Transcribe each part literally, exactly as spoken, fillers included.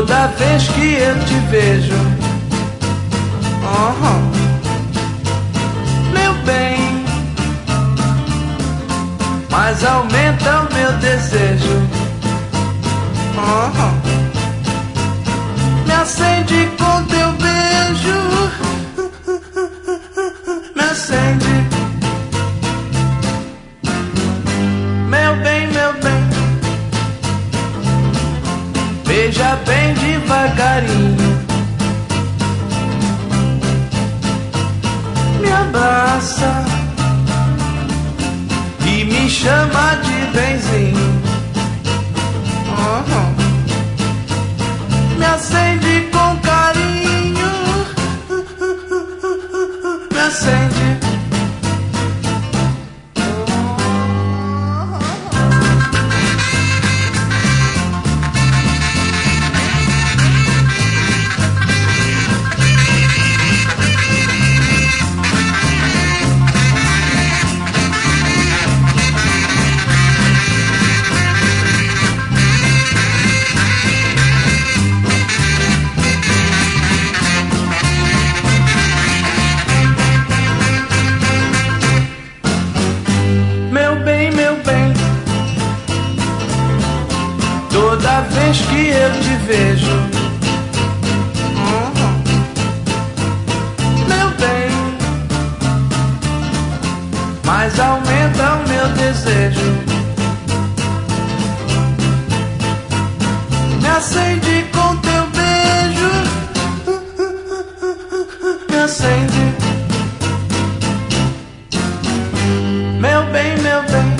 toda vez que eu te vejo. Uhum. Meu bem, mas aumenta o meu desejo. Uhum. Me acende com teu beijo, me acende. Meu bem, meu bem, beija bem devagarinho, me abraça e me chama de benzinho. Uhum. Me acende com carinho, me acende. Toda vez que eu te vejo, uhum. Meu bem, mas aumenta o meu desejo. Me acende com teu beijo, me acende. Meu bem, meu bem,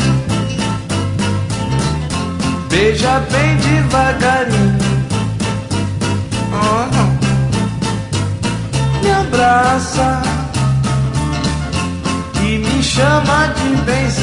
beija bem devagarinho, uhum. Me abraça e me chama de benzinho.